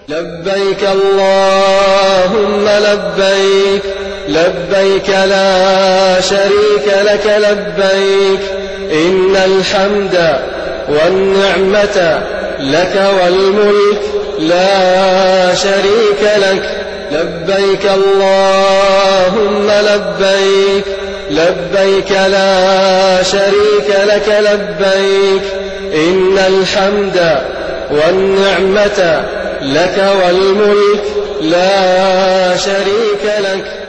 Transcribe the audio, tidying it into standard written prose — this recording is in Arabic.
لبيك اللهم لبيك، لبيك لا شريك لك لبيك، إن الحمد والنعمة لك والملك لا شريك لك. لبيك اللهم لبيك، لبيك لا شريك لك لبيك، إن الحمد والنعمة لك والملك لا شريك لك.